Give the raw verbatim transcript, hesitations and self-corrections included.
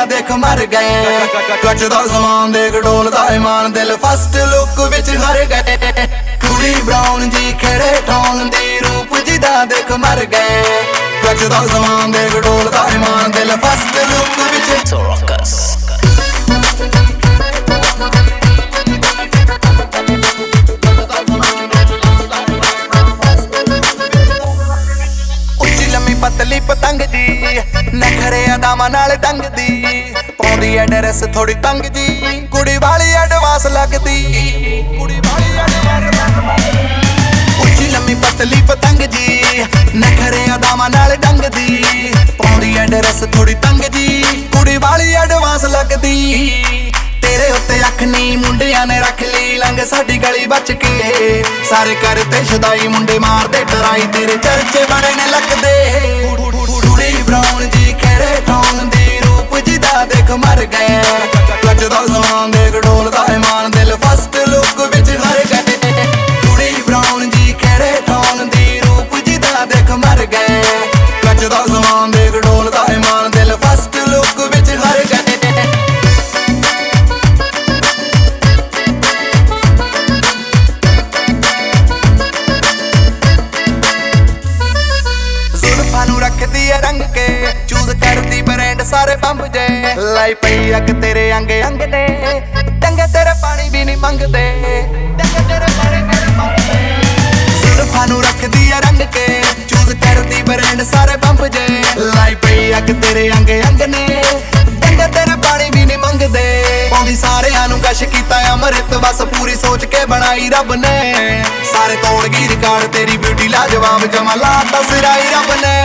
देख मर गए कचदा समान देख डोलदा ईमान दिल फस्ट लुक विच हर गए कुड़ी ब्राउन जी खेड़े ठौन दी रूप जिदा देख मर गए कचदा समान देख डोलदा ईमान दिल फस्ट लुक विच Sorocas. पतली पतंग जी नखरे अदामा नाल डंग दी पौंदी है ड्रेस थोड़ी तंग जी कुड़ी वाली एडवांस लगदी कुड़ी वाली एडवांस लगदी उच्ची लम्मी पतली पतंग जी नखरे अदामा नाल डंग दी पौंदी है ड्रेस थोड़ी तंग जी कुड़ी वाली एडवांस लगदी तेरे उत्ते अख नी मुंडियां ने रख ली लंघ साडी गली बच के सारे करते छदाई मुंडे मारदे डराई तेरे चर्चे बड़े ने लगदे कुड़ी ब्राउन जी खेड़े ठौन दी रूप जिदा देख मर गए कचदा समान देख डोलदा ईमान दिल फस्ट लुक विच हर गए कुड़ी ब्राउन जी खेड़े ठौन दी रूप जिदा देख मर गए कचदा समान देख डोलदा ईमान दिल फस्ट लुक विच हर गए रखदी है रंग के चूज करदी ब्रांड सारे बंब जे लाई पई अक तेरे अंग अंग ने डंगे तेरे पानी भी नहीं मंगदे डंगे तेरे पानी भी नहीं मंगदे सुल्फा नू रखदी है रंग के चूज करदी ब्रांड सारे बंब जे लाई पई अक तेरे अंग अंग ने डंगे तेरे पानी भी नहीं मंगदे पौंदी सारेयां नू कश कीता अमृत बस पूरी सोच के बनाई रब ने सारे तोड़ गई रिकार्ड तेरी ब्यूटी लाजवाब जमा लाता सिराई रब ने